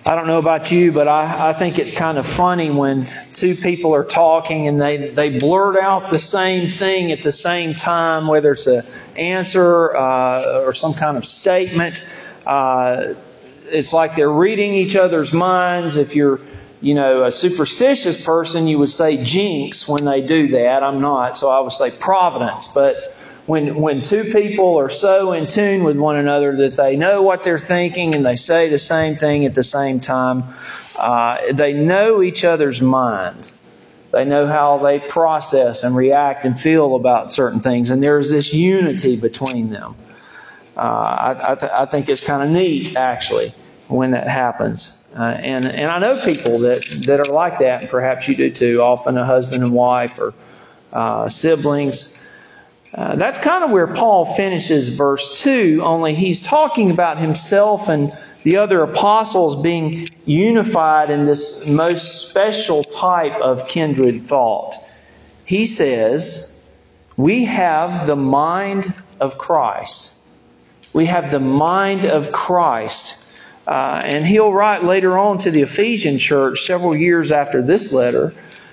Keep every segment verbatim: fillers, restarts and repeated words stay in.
I don't know about you, but I, I think it's kind of funny when two people are talking and they, they blurt out the same thing at the same time, whether it's an answer uh, or some kind of statement. Uh, it's like they're reading each other's minds. If you're, you know, a superstitious person, you would say jinx when they do that. I'm not, so I would say providence. But When when two people are so in tune with one another that they know what they're thinking and they say the same thing at the same time, uh, they know each other's mind. They know how they process and react and feel about certain things, and there's this unity between them. Uh, I, I, th- I think it's kind of neat, actually, when that happens. Uh, and and I know people that, that are like that, and perhaps you do too. Often a husband and wife or uh, siblings. Uh, that's kind of where Paul finishes verse two, only he's talking about himself and the other apostles being unified in this most special type of kindred thought. He says, we have the mind of Christ. We have the mind of Christ. Uh, and he'll write later on to the Ephesian church several years after this letter.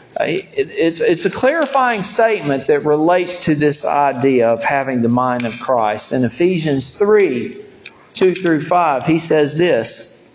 It's, it's a clarifying statement that relates to this idea of having the mind of Christ. In Ephesians three, two through five, he says this,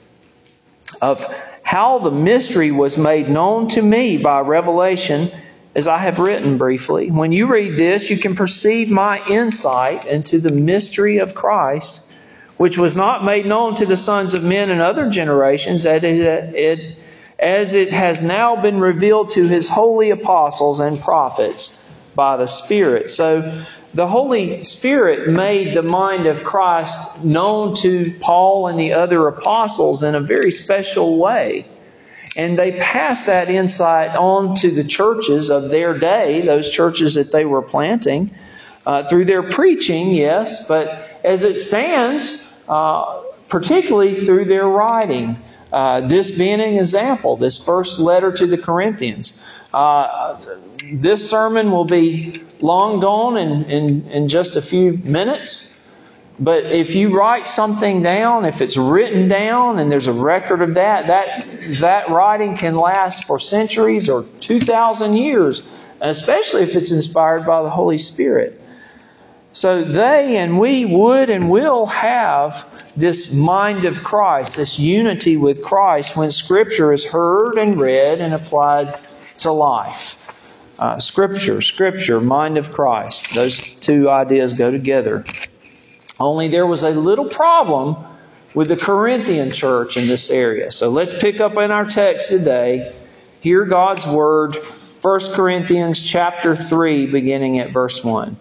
of how the mystery was made known to me by revelation, as I have written briefly. When you read this, you can perceive my insight into the mystery of Christ, which was not made known to the sons of men in other generations, as it, it as it has now been revealed to His holy apostles and prophets by the Spirit. So the Holy Spirit made the mind of Christ known to Paul and the other apostles in a very special way. And they passed that insight on to the churches of their day, those churches that they were planting, uh, through their preaching, yes, but as it stands, uh, particularly through their writing. Uh, this being an example, this first letter to the Corinthians. Uh, this sermon will be long gone in, in, in just a few minutes. But if you write something down, if it's written down and there's a record of that, that, that writing can last for centuries or two thousand years, and especially if it's inspired by the Holy Spirit. So they and we would and will have this mind of Christ, this unity with Christ when Scripture is heard and read and applied to life. Uh, scripture, Scripture, mind of Christ. Those two ideas go together. Only there was a little problem with the Corinthian church in this area. So let's pick up in our text today. Hear God's Word, First Corinthians chapter three, beginning at verse one.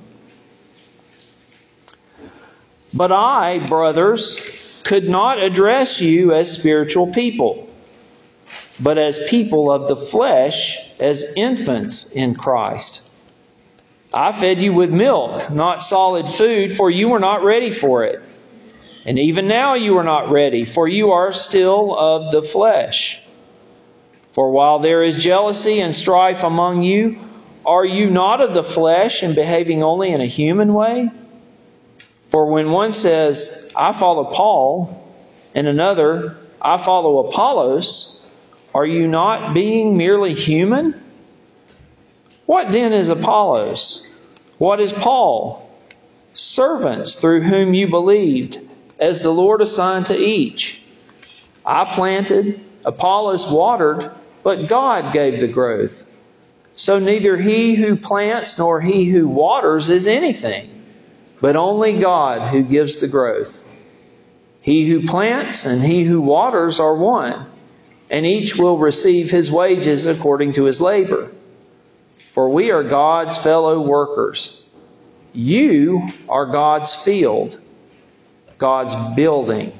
But I, brothers, could not address you as spiritual people, but as people of the flesh, as infants in Christ. I fed you with milk, not solid food, for you were not ready for it. And even now you are not ready, for you are still of the flesh. For while there is jealousy and strife among you, are you not of the flesh and behaving only in a human way? For when one says, I follow Paul, and another, I follow Apollos, are you not being merely human? What then is Apollos? What is Paul? Servants through whom you believed, as the Lord assigned to each. I planted, Apollos watered, but God gave the growth. So neither he who plants nor he who waters is anything, but only God who gives the growth. He who plants and he who waters are one, and each will receive his wages according to his labor. For we are God's fellow workers. You are God's field, God's building.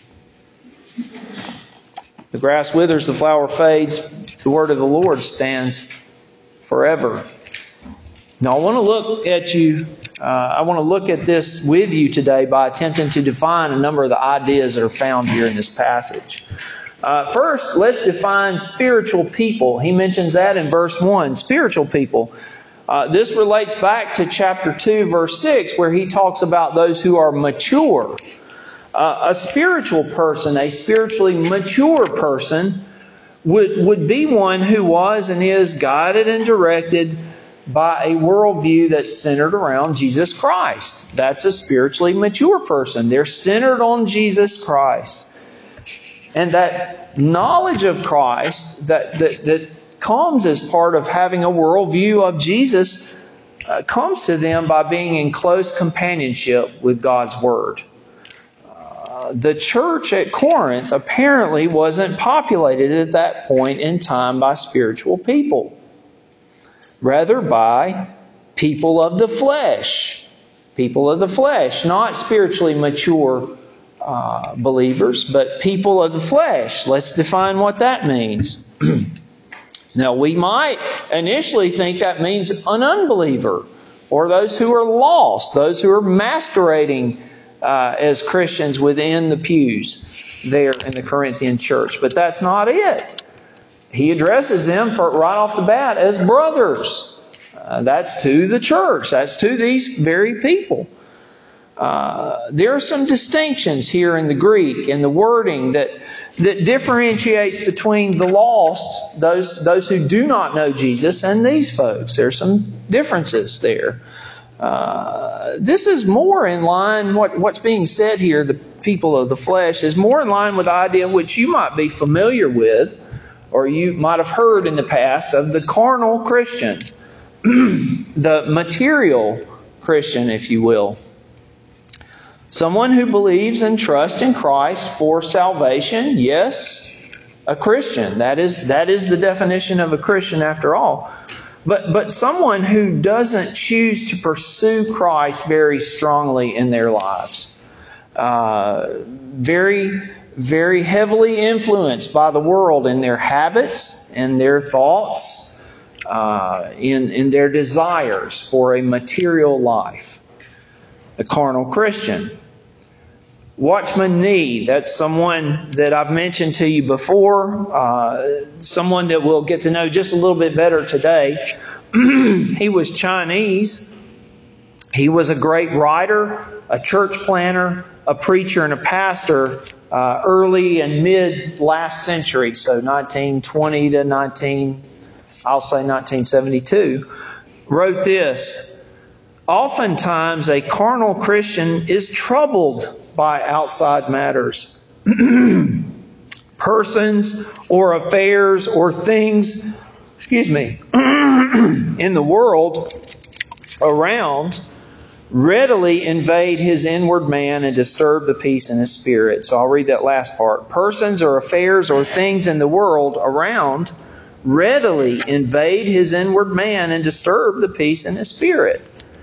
The grass withers, the flower fades. The word of the Lord stands forever. Now I want to look at you Uh, I want to look at this with you today by attempting to define a number of the ideas that are found here in this passage. Uh, first, let's define spiritual people. He mentions that in verse one, spiritual people. Uh, this relates back to chapter two, verse six, where he talks about those who are mature. Uh, a spiritual person, a spiritually mature person, would, would be one who was and is guided and directed by a worldview that's centered around Jesus Christ. That's a spiritually mature person. They're centered on Jesus Christ. And that knowledge of Christ that, that, that comes as part of having a worldview of Jesus uh, comes to them by being in close companionship with God's Word. Uh, the church at Corinth apparently wasn't populated at that point in time by spiritual people. Rather by people of the flesh. People of the flesh, not spiritually mature uh, believers, but people of the flesh. Let's define what that means. Now, we might initially think that means an unbeliever, or those who are lost, those who are masquerading uh, as Christians within the pews there in the Corinthian church. But that's not it. He addresses them for right off the bat as brothers. Uh, that's to the church. That's to these very people. Uh, there are some distinctions here in the Greek and the wording that that differentiates between the lost, those those who do not know Jesus, and these folks. There's some differences there. Uh, this is more in line, what, what's being said here, the people of the flesh, is more in line with the idea which you might be familiar with, or you might have heard in the past, of the carnal Christian. The material Christian, if you will. Someone who believes and trusts in Christ for salvation, yes, a Christian. That is that is the definition of a Christian after all. But but someone who doesn't choose to pursue Christ very strongly in their lives. Uh, very, very heavily influenced by the world in their habits and their thoughts, uh, in, in their desires for a material life. A carnal Christian. Watchman Nee, that's someone that I've mentioned to you before, uh, someone that we'll get to know just a little bit better today. He was Chinese. He was a great writer, a church planner, a preacher, and a pastor uh, early and mid last century, so nineteen twenty to nineteen, I'll say nineteen seventy-two, wrote this. Oftentimes, a carnal Christian is troubled by outside matters. Persons or affairs or things, excuse me, in the world around readily invade his inward man and disturb the peace in his spirit. So I'll read that last part. Persons or affairs or things in the world around readily invade his inward man and disturb the peace in his spirit.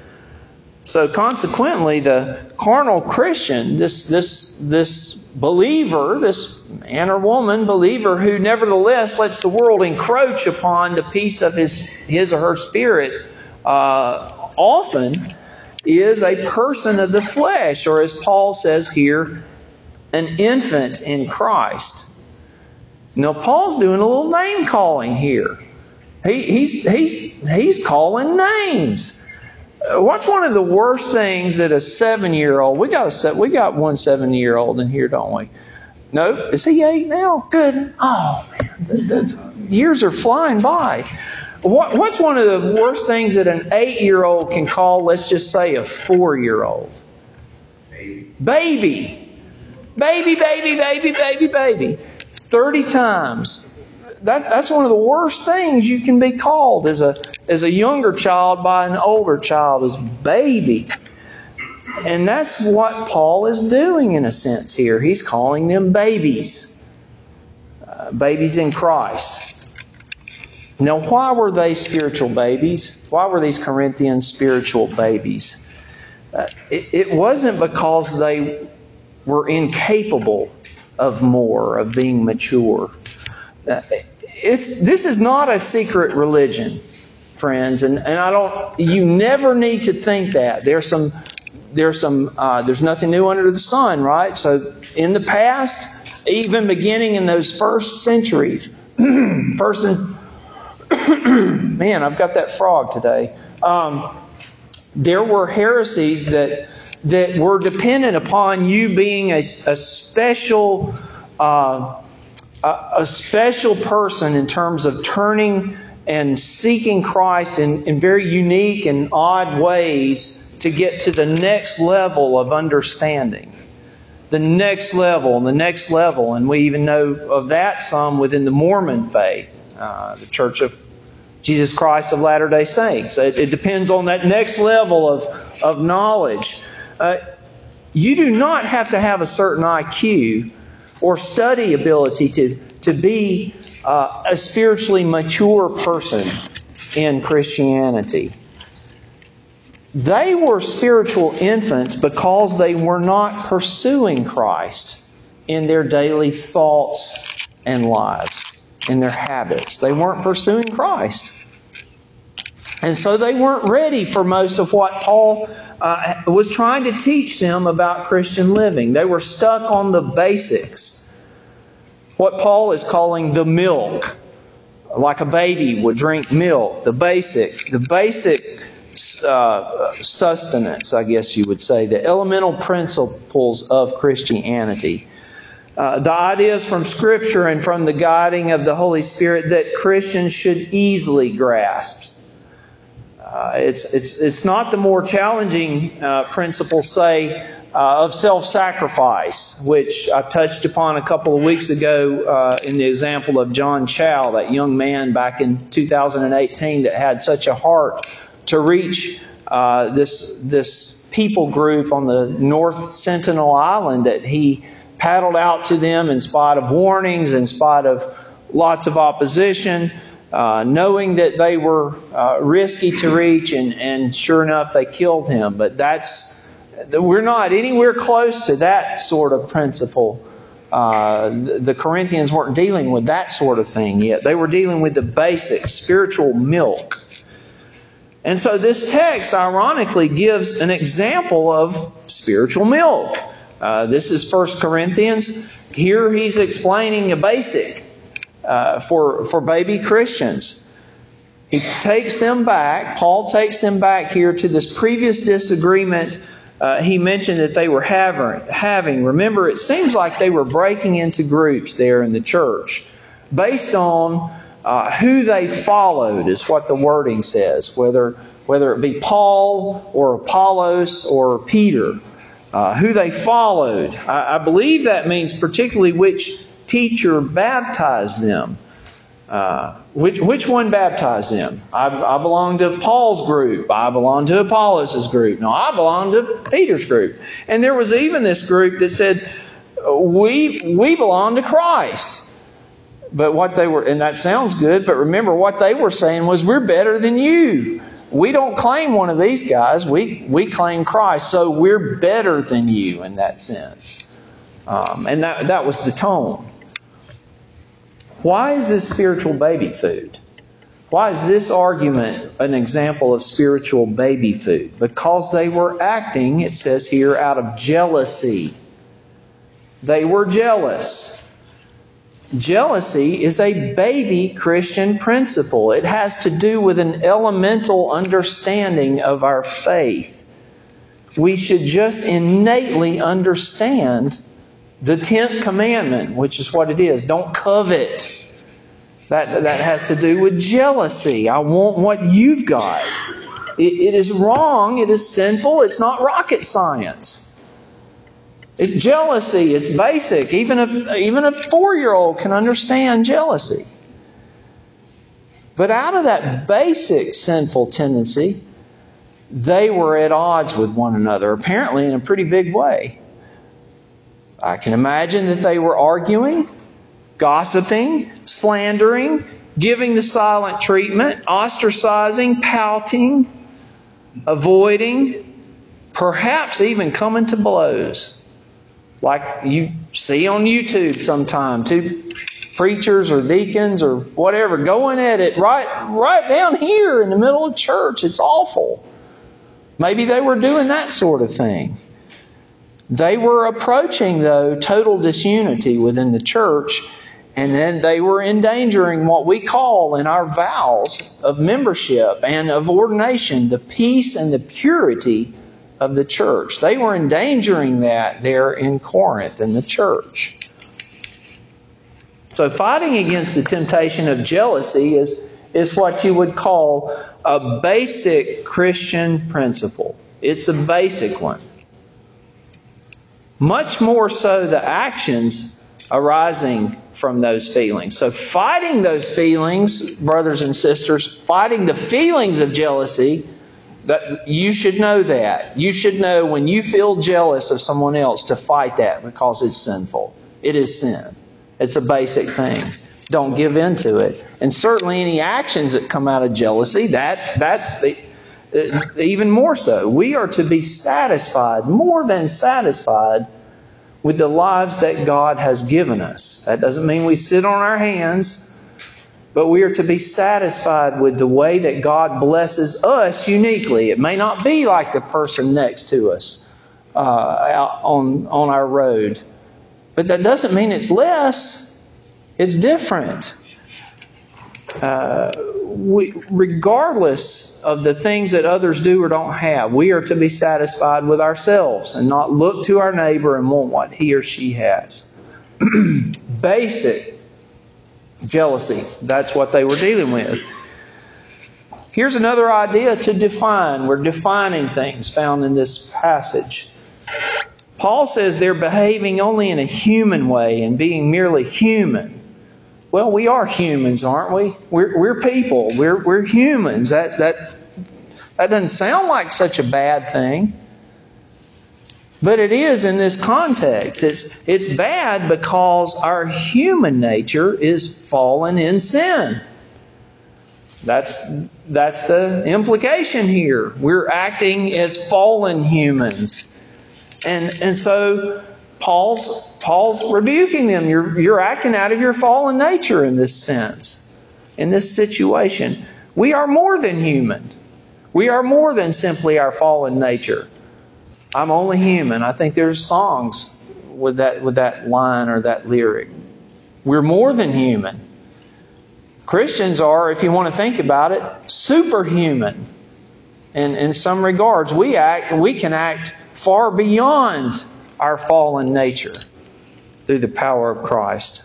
So consequently, the carnal Christian, this this this believer, this man or woman believer who nevertheless lets the world encroach upon the peace of his his or her spirit, uh, often is a person of the flesh, or as Paul says here, an infant in Christ. Now, Paul's doing a little name calling here. He, he's he's he's calling names. What's one of the worst things that a seven-year-old... We got a we got one seven-year-old in here, don't we? No? Is he eight now? Good. Oh, man. The, the years are flying by. What, what's one of the worst things that an eight-year-old can call, let's just say, a four-year-old? Baby. Baby. Baby, baby, baby, baby, baby. Thirty times. That, that's one of the worst things you can be called as a as a younger child by an older child, is baby. And that's what Paul is doing in a sense here. He's calling them babies. Uh, babies in Christ. Now, why were they spiritual babies? Why were these Corinthians spiritual babies? Uh, it, it wasn't because they were incapable of more, of being mature. Uh, it's this is not a secret religion, friends, and, and I don't. You never need to think that. There's some, there's some, uh, there's nothing new under the sun, right? So in the past, even beginning in those first centuries, persons, man, I've got that frog today. Um, there were heresies that that were dependent upon you being a, a special uh, a, a special person in terms of turning and seeking Christ in, in very unique and odd ways to get to the next level of understanding. The next level and the next level. And we even know of that some within the Mormon faith, uh, the Church of Jesus Christ of Latter-day Saints. It, it depends on that next level of, of knowledge. Uh, you do not have to have a certain I Q or study ability to, to be uh, a spiritually mature person in Christianity. They were spiritual infants because they were not pursuing Christ in their daily thoughts and lives, in their habits. They weren't pursuing Christ. And so they weren't ready for most of what Paul uh, was trying to teach them about Christian living. They were stuck on the basics. What Paul is calling the milk. Like a baby would drink milk. The basic, the basic Uh, sustenance, I guess you would say, the elemental principles of Christianity. Uh, the ideas from Scripture and from the guiding of the Holy Spirit that Christians should easily grasp. Uh, it's it's it's not the more challenging uh, principles, say, uh, of self-sacrifice, which I touched upon a couple of weeks ago uh, in the example of John Chow, that young man back in two thousand eighteen that had such a heart to reach uh, this this people group on the North Sentinel Island, that he paddled out to them in spite of warnings, in spite of lots of opposition, uh, knowing that they were uh, risky to reach, and, and sure enough, they killed him. But that's we're not anywhere close to that sort of principle. Uh, the, the Corinthians weren't dealing with that sort of thing yet. They were dealing with the basic spiritual milk. And so this text, ironically, gives an example of spiritual milk. Uh, this is First Corinthians. Here he's explaining a basic uh, for, for baby Christians. He takes them back, Paul takes them back here to this previous disagreement uh, he mentioned that they were having, having. Remember, it seems like they were breaking into groups there in the church based on Uh, who they followed, is what the wording says. Whether whether it be Paul or Apollos or Peter. Uh, who they followed. I, I believe that means particularly which teacher baptized them. Uh, which, which one baptized them? I, I belong to Paul's group. I belong to Apollos' group. No, I belong to Peter's group. And there was even this group that said, we, we belong to Christ. But what they were, and that sounds good, but remember what they were saying was, we're better than you. We don't claim one of these guys. We we claim Christ, so we're better than you in that sense. Um, and that, that was the tone. Why is this spiritual baby food? Why is this argument an example of spiritual baby food? Because they were acting, it says here, out of jealousy. They were jealous. Jealousy is a baby Christian principle. It has to do with an elemental understanding of our faith. We should just innately understand the tenth commandment, which is what it is. Don't covet. That, that has to do with jealousy. I want what you've got. It, it is wrong. It is sinful. It's not rocket science. It's jealousy. It's basic. Even a, even a four-year-old can understand jealousy. But out of that basic sinful tendency, they were at odds with one another, apparently in a pretty big way. I can imagine that they were arguing, gossiping, slandering, giving the silent treatment, ostracizing, pouting, avoiding, perhaps even coming to blows. Like you see on YouTube sometime, two preachers or deacons or whatever going at it right, right down here in the middle of church. It's awful. Maybe they were doing that sort of thing. They were approaching, though, total disunity within the church, and then they were endangering what we call in our vows of membership and of ordination the peace and the purity of the church. They were endangering that there in Corinth in the church. So fighting against the temptation of jealousy is, is what you would call a basic Christian principle. It's a basic one. Much more so the actions arising from those feelings. So fighting those feelings, brothers and sisters, fighting the feelings of jealousy, that you should know that. You should know when you feel jealous of someone else to fight that because it's sinful. It is sin. It's a basic thing. Don't give in to it. And certainly any actions that come out of jealousy, that that's the, uh, even more so. We are to be satisfied, more than satisfied, with the lives that God has given us. That doesn't mean we sit on our hands, but we are to be satisfied with the way that God blesses us uniquely. It may not be like the person next to us uh, out on, on our road, but that doesn't mean it's less. It's different. Uh, we, regardless of the things that others do or don't have, we are to be satisfied with ourselves and not look to our neighbor and want what he or she has. Basic jealousy. That's what they were dealing with. Here's another idea to define. We're defining things found in this passage. Paul says they're behaving only in a human way and being merely human. Well, we are humans, aren't we? We're, we're people. We're, we're humans. That, that, that doesn't sound like such a bad thing. But it is in this context. It's, it's bad because our human nature is fallen in sin. That's, that's the implication here. We're acting as fallen humans. And, and so Paul's, Paul's rebuking them. You're, you're acting out of your fallen nature in this sense, in this situation. We are more than human. We are more than simply our fallen nature. I'm only human. I think there's songs with that, with that line or that lyric. We're more than human. Christians are, if you want to think about it, superhuman. And in some regards, we act, we can act far beyond our fallen nature through the power of Christ.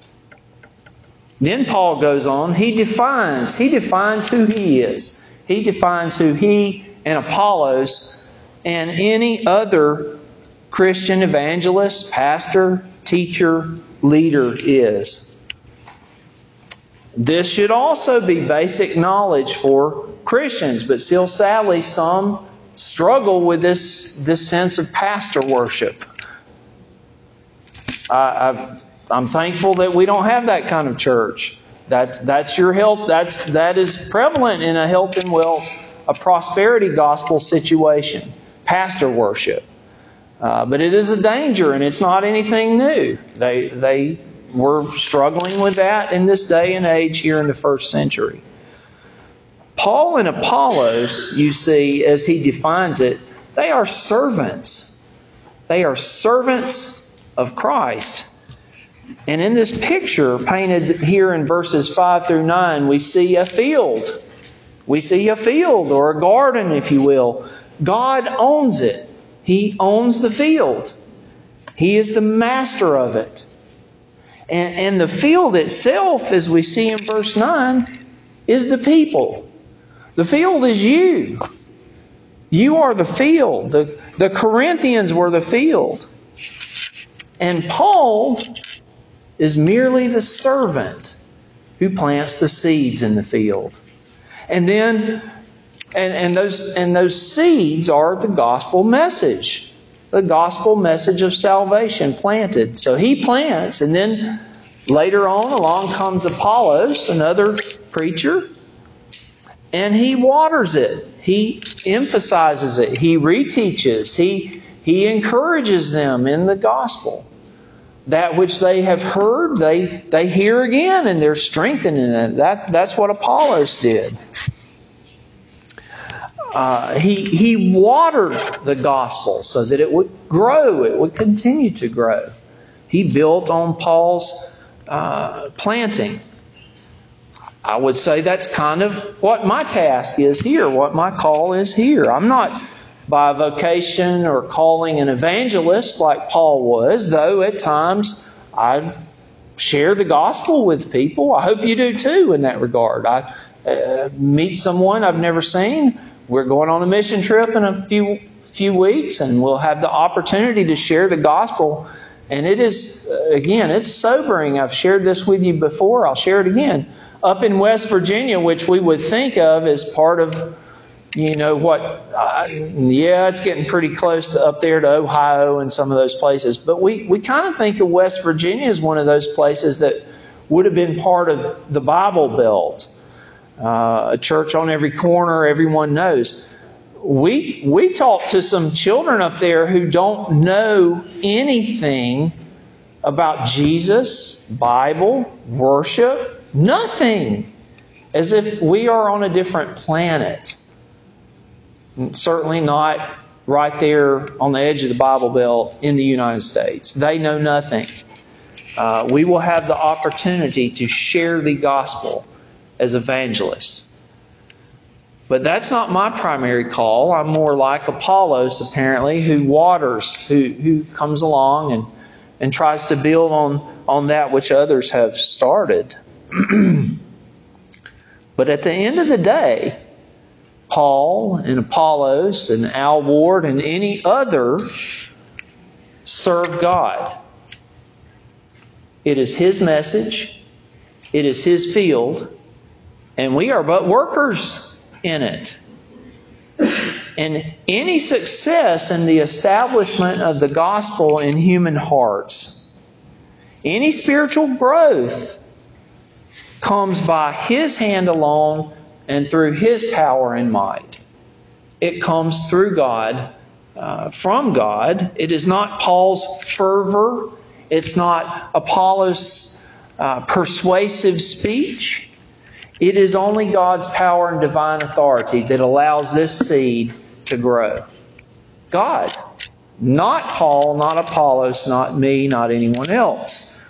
Then Paul goes on. He defines, he defines who he is. He defines who he and Apollos and any other Christian evangelist, pastor, teacher, leader is. This should also be basic knowledge for Christians, but still sadly some struggle with this, this sense of pastor worship. I, I've, I'm thankful that we don't have that kind of church. That's that's your health. That's that is prevalent in a health and wealth, a prosperity gospel situation. Pastor worship, uh, but it is a danger, and it's not anything new. They they were struggling with that in this day and age here in the first century. Paul and Apollos, you see, as he defines it, they are servants. They are servants of Christ. And in this picture painted here in verses five through nine, we see a field. We see a field or a garden, if you will. God owns it. He owns the field. He is the master of it. And, and the field itself, as we see in verse nine, is the people. The field is you. You are the field. The, the Corinthians were the field. And Paul is merely the servant who plants the seeds in the field. And then, and, and those and those seeds are the gospel message. The gospel message of salvation planted. So he plants, and then later on along comes Apollos, another preacher, and he waters it. He emphasizes it. He reteaches. He, he encourages them in the gospel. That which they have heard, they, they hear again, and they're strengthening it. That, that's what Apollos did. Uh, he, he watered the gospel so that it would grow, it would continue to grow. He built on Paul's uh, planting. I would say that's kind of what my task is here, what my call is here. I'm not by vocation or calling an evangelist like Paul was, though at times I share the gospel with people. I hope you do too in that regard. I uh, meet someone I've never seen. We're going on a mission trip in a few few weeks, and we'll have the opportunity to share the gospel. And it is, again, it's sobering. I've shared this with you before. I'll share it again. Up in West Virginia, which we would think of as part of, you know what, uh, yeah, it's getting pretty close to up there to Ohio and some of those places. But we, we kind of think of West Virginia as one of those places that would have been part of the Bible Belt. Uh, a church on every corner, everyone knows. We we talk to some children up there who don't know anything about Jesus, Bible, worship, nothing. As if we are on a different planet. Certainly not right there on the edge of the Bible Belt in the United States. They know nothing. Uh, we will have the opportunity to share the gospel as evangelists. But that's not my primary call. I'm more like Apollos, apparently, who waters, who, who comes along and, and tries to build on, on that which others have started. But at the end of the day, Paul and Apollos and Al Ward and any other serve God. It is His message. It is His field. And we are but workers in it. And any success in the establishment of the gospel in human hearts, any spiritual growth, comes by His hand alone and through His power and might. It comes through God, uh, from God. It is not Paul's fervor. It's not Apollos' uh, persuasive speech. It is only God's power and divine authority that allows this seed to grow. God. Not Paul, not Apollos, not me, not anyone else.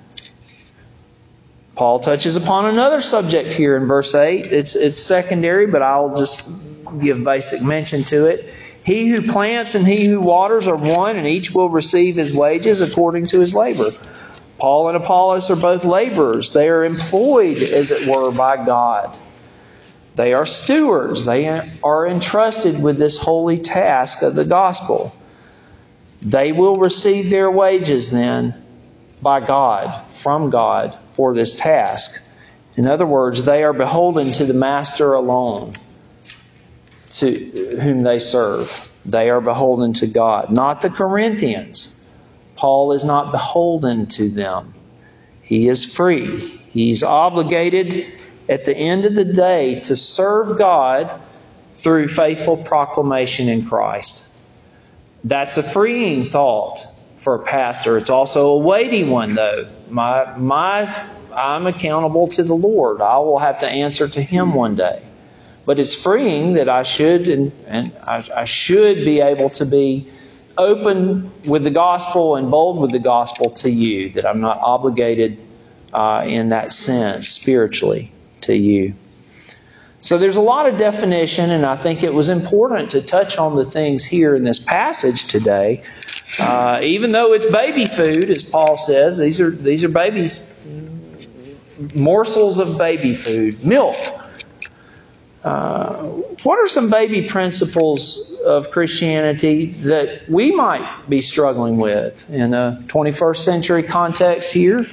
Paul touches upon another subject here in verse eight. It's, it's secondary, but I'll just give basic mention to it. He who plants and he who waters are one, and each will receive his wages according to his labor. Paul and Apollos are both laborers. They are employed, as it were, by God. They are stewards. They are entrusted with this holy task of the gospel. They will receive their wages then by God, from God, for this task. In other words, they are beholden to the Master alone, to whom they serve. They are beholden to God, not the Corinthians. Paul is not beholden to them. He is free. He's obligated at the end of the day to serve God through faithful proclamation in Christ. That's a freeing thought for a pastor. It's also a weighty one, though. My, my, I'm accountable to the Lord. I will have to answer to Him one day. But it's freeing that I should and, and I, I should be able to be open with the gospel and bold with the gospel to you, that I'm not obligated uh, in that sense spiritually to you. So there's a lot of definition, and I think it was important to touch on the things here in this passage today. Uh, even though it's baby food, as Paul says, these are these are babies, morsels of baby food, milk. Uh, what are some baby principles of Christianity that we might be struggling with in a twenty-first century context here?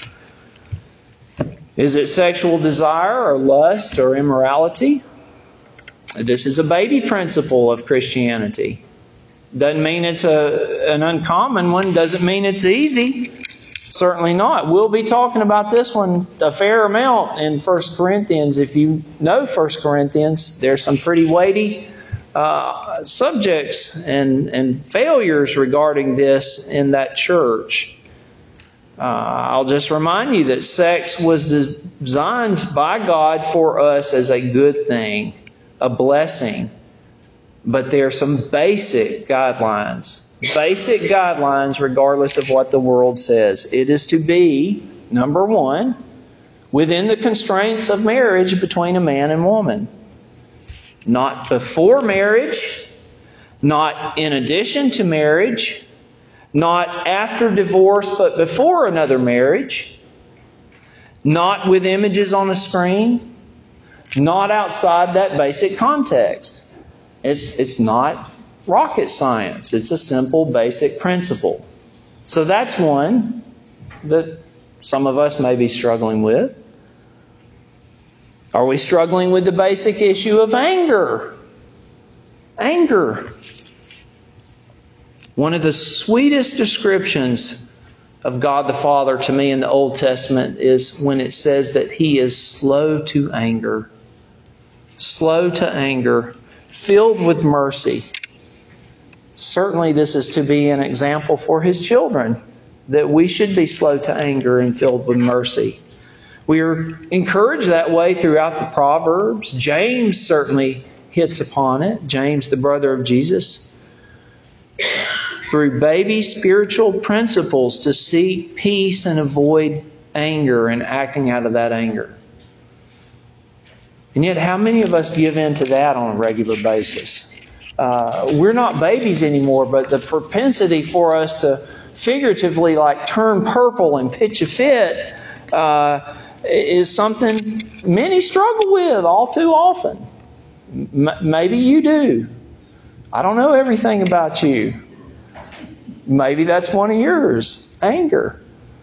Is it sexual desire or lust or immorality? This is a baby principle of Christianity. Doesn't mean it's a, an uncommon one. Doesn't mean it's easy. Certainly not. We'll be talking about this one a fair amount in First Corinthians. If you know First Corinthians, there's some pretty weighty uh, subjects and, and failures regarding this in that church. Uh, I'll just remind you that sex was designed by God for us as a good thing, a blessing. But there are some basic guidelines. Basic guidelines regardless of what the world says. It is to be, number one, within the constraints of marriage between a man and woman. Not before marriage, not in addition to marriage, not after divorce but before another marriage, not with images on a screen, not outside that basic context. It's, it's not rocket science. It's a simple, basic principle. So that's one that some of us may be struggling with. Are we struggling with the basic issue of anger? Anger. One of the sweetest descriptions of God the Father to me in the Old Testament is when it says that He is slow to anger. Slow to anger, filled with mercy. Certainly this is to be an example for His children, that we should be slow to anger and filled with mercy. We are encouraged that way throughout the Proverbs. James certainly hits upon it. James, the brother of Jesus. Through baby spiritual principles to seek peace and avoid anger and acting out of that anger. And yet how many of us give in to that on a regular basis? Uh, we're not babies anymore, but the propensity for us to figuratively like turn purple and pitch a fit uh, is something many struggle with all too often. M- maybe you do. I don't know everything about you. Maybe that's one of yours. Anger.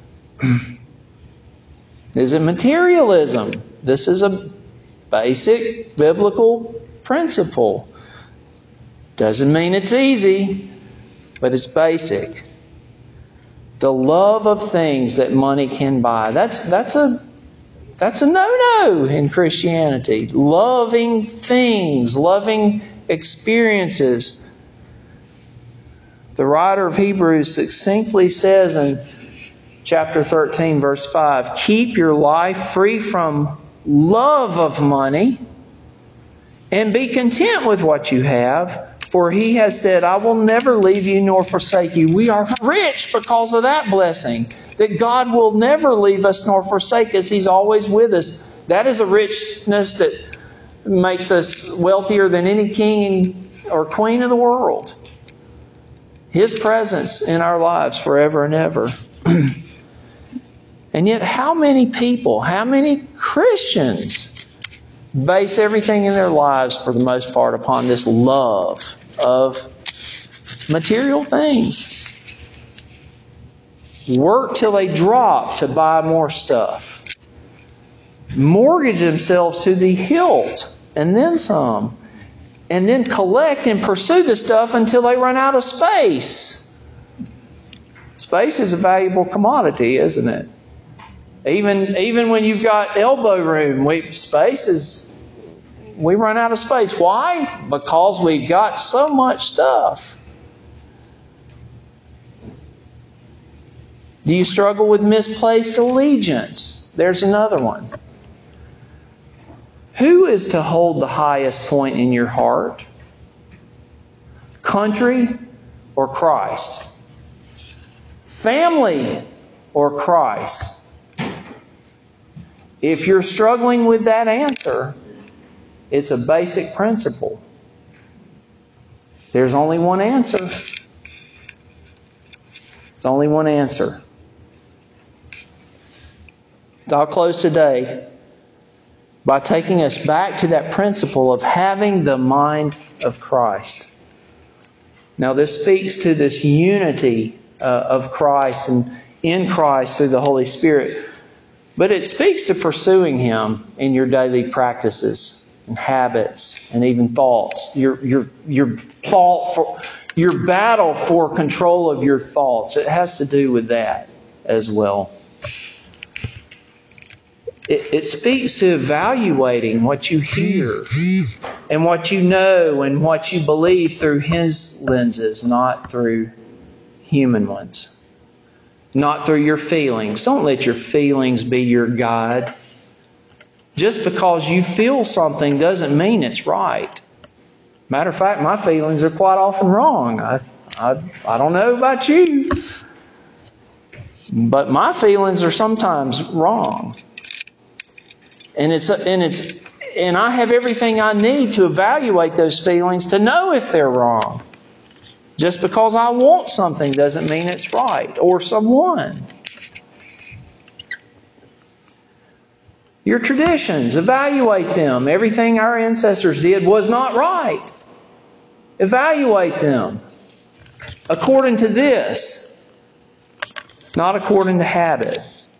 Is it materialism? This is a basic biblical principle. Doesn't mean it's easy, but it's basic. The love of things that money can buy. That's that's a that's a no-no in Christianity. Loving things, loving experiences. The writer of Hebrews succinctly says in chapter thirteen, verse five, keep your life free from love of money and be content with what you have. For He has said, I will never leave you nor forsake you. We are rich because of that blessing. That God will never leave us nor forsake us. He's always with us. That is a richness that makes us wealthier than any king or queen of the world. His presence in our lives forever and ever. And yet how many people, how many Christians base everything in their lives for the most part upon this love of material things? Work till they drop to buy more stuff. Mortgage themselves to the hilt and then some. And then collect and pursue the stuff until they run out of space. Space is a valuable commodity, isn't it? Even even when you've got elbow room, we, space is, we run out of space. Why? Because we've got so much stuff. Do you struggle with misplaced allegiance? There's another one. Who is to hold the highest point in your heart? Country or Christ? Family or Christ? If you're struggling with that answer, it's a basic principle. There's only one answer. There's only one answer. I'll close today by taking us back to that principle of having the mind of Christ. Now, this speaks to this unity uh, of Christ and in Christ through the Holy Spirit. But it speaks to pursuing Him in your daily practices and habits and even thoughts. Your your your thought for your battle for control of your thoughts. It has to do with that as well. It, it speaks to evaluating what you hear and what you know and what you believe through His lenses, not through human ones. Not through your feelings. Don't let your feelings be your guide. Just because you feel something doesn't mean it's right. Matter of fact, my feelings are quite often wrong. I, I, I don't know about you, but my feelings are sometimes wrong. And it's and it's and I have everything I need to evaluate those feelings to know if they're wrong. Just because I want something doesn't mean it's right, or someone. Your traditions, evaluate them. Everything our ancestors did was not right. Evaluate them according to this, not according to habit.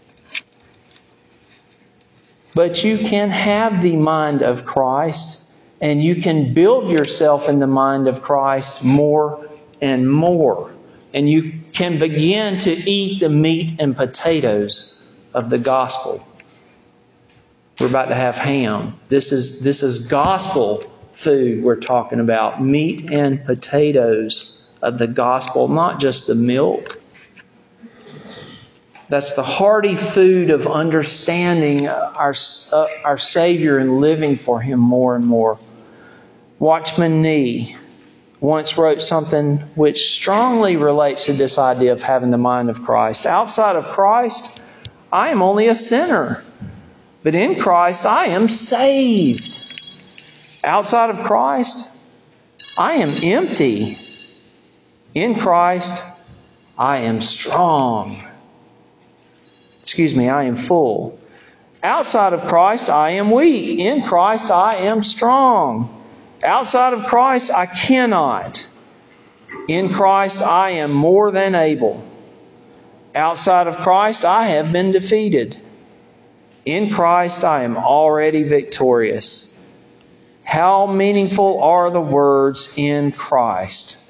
But you can have the mind of Christ, and you can build yourself in the mind of Christ more and more. And you can begin to eat the meat and potatoes of the gospel. We're about to have ham. This is, this is gospel food we're talking about. Meat and potatoes of the gospel, not just the milk. That's the hearty food of understanding our, uh, our Savior and living for Him more and more. Watchman Nee once wrote something which strongly relates to this idea of having the mind of Christ. Outside of Christ, I am only a sinner. But in Christ, I am saved. Outside of Christ, I am empty. In Christ, I am strong. Excuse me, I am full. Outside of Christ, I am weak. In Christ, I am strong. Outside of Christ, I cannot. In Christ, I am more than able. Outside of Christ, I have been defeated. In Christ, I am already victorious. How meaningful are the words in Christ?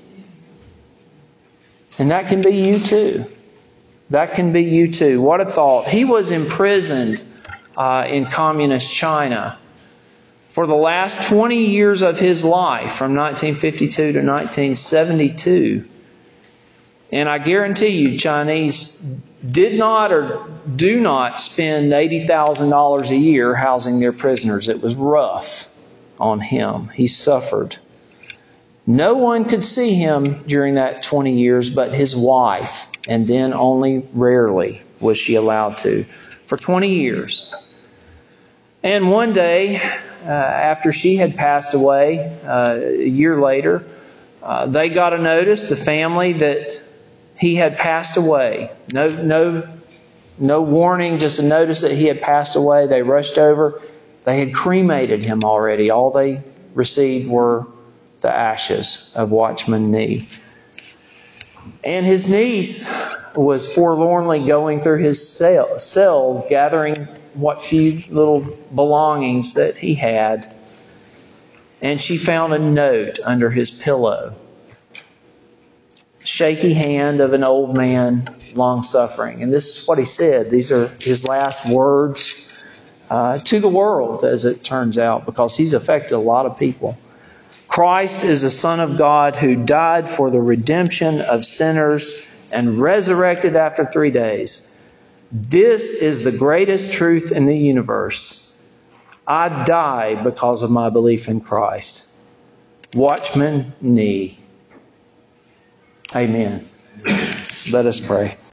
And that can be you too. That can be you too. What a thought. He was imprisoned uh, in communist China for the last twenty years of his life, from nineteen fifty-two to nineteen seventy-two. And I guarantee you, Chinese did not or do not spend eighty thousand dollars a year housing their prisoners. It was rough on him. He suffered. No one could see him during that twenty years but his wife. And then only rarely was she allowed to. For twenty years. And one day, uh, after she had passed away, uh, a year later, uh, they got a notice, the family, that he had passed away. No, no, no warning, just a notice that he had passed away. They rushed over. They had cremated him already. All they received were the ashes of Watchman Nee. And his niece was forlornly going through his cell, cell, gathering what few little belongings that he had. And she found a note under his pillow. Shaky hand of an old man, long-suffering. And this is what he said. These are his last words uh, to the world, as it turns out, because he's affected a lot of people. Christ is the Son of God who died for the redemption of sinners and resurrected after three days. This is the greatest truth in the universe. I die because of my belief in Christ. Watchman Nee. Amen. Let us pray.